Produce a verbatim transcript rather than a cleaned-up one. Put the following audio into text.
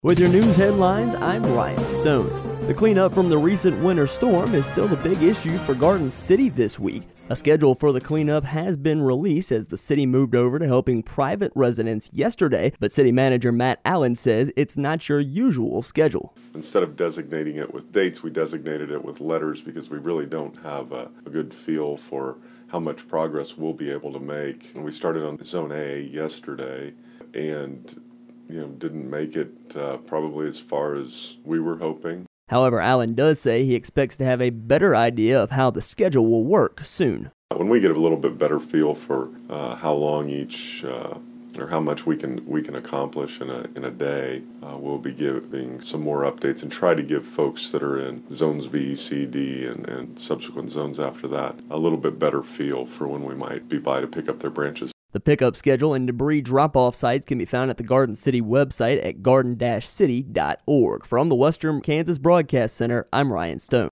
With your news headlines, I'm Ryan Stone. The cleanup from the recent winter storm is still the big issue for Garden City this week. A schedule for the cleanup has been released as the city moved over to helping private residents yesterday, but city manager Matt Allen says it's not your usual schedule. Instead of designating it with dates, we designated it with letters because we really don't have a, a good feel for how much progress we'll be able to make. And we started on Zone A yesterday and you know, didn't make it uh, probably as far as we were hoping. However, Allen does say he expects to have a better idea of how the schedule will work soon. When we get a little bit better feel for uh, how long each uh, or how much we can we can accomplish in a in a day, uh, we'll be giving some more updates and try to give folks that are in zones B, C, D, and, and subsequent zones after that a little bit better feel for when we might be by to pick up their branches. The pickup schedule and debris drop-off sites can be found at the Garden City website at garden dash city dot org. From the Western Kansas Broadcast Center, I'm Ryan Stone.